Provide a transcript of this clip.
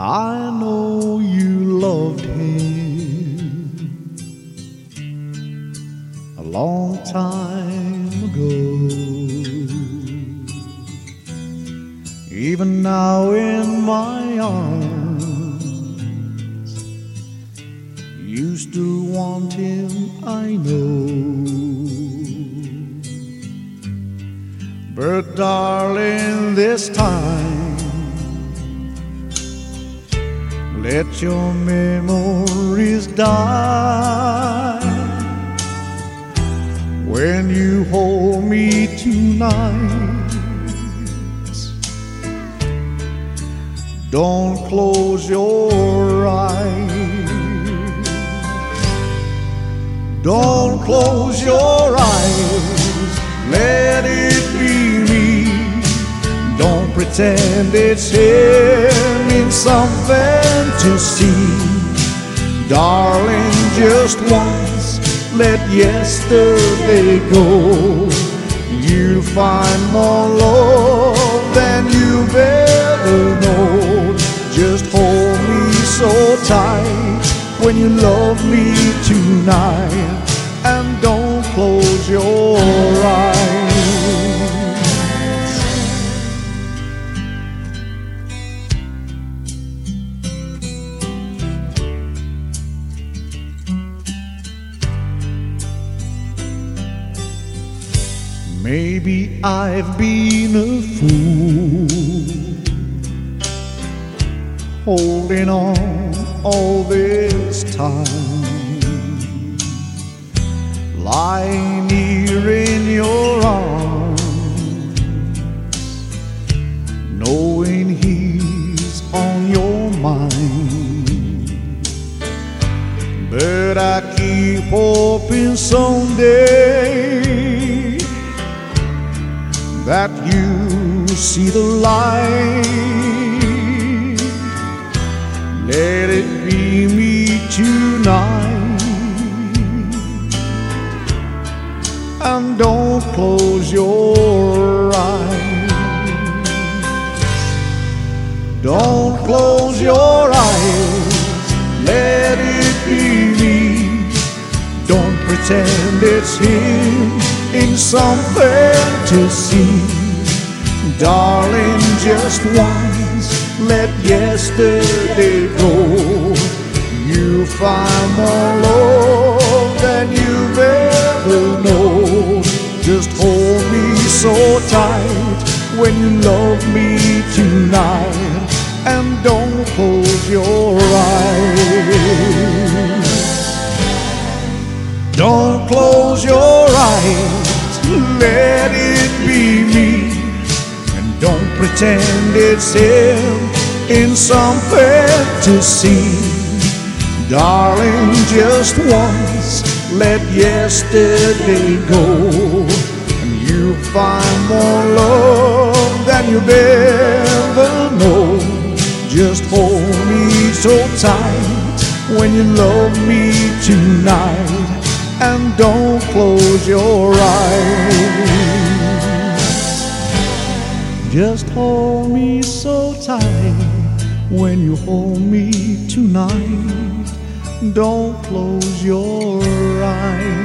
I know you loved him a long time ago. Even now in my arms, you still want him, I know. But darling, this time let your memories die. When you hold me tonight, don't close your eyes. Don't close your eyes, let it be me. Don't pretend it's him in some fantasy. Darling, just once, let yesterday go. You'll find more love than you've ever known. Just hold me so tight when you love me tonight, and don't close your eyes. Maybe I've been a fool, holding on all this time, lying here in your arms, knowing he's on your mind. But I keep hoping someday that you see the light. Let it be me tonight, and don't close your eyes. Don't close your eyes, let it be me. Don't pretend it's him in some fantasy. Darling, just once, let yesterday go. You'll find more love than you've ever known. Just hold me so tight when you love me tonight, and don't close your eyes. Don't close your eyes, let it be me. And don't pretend it's him in some fantasy. Darling, just once, let yesterday go, and you'll find more love than you've ever known. Just hold me so tight when you love me tonight, and don't close your eyes. Just hold me so tight when you hold me tonight. Don't close your eyes.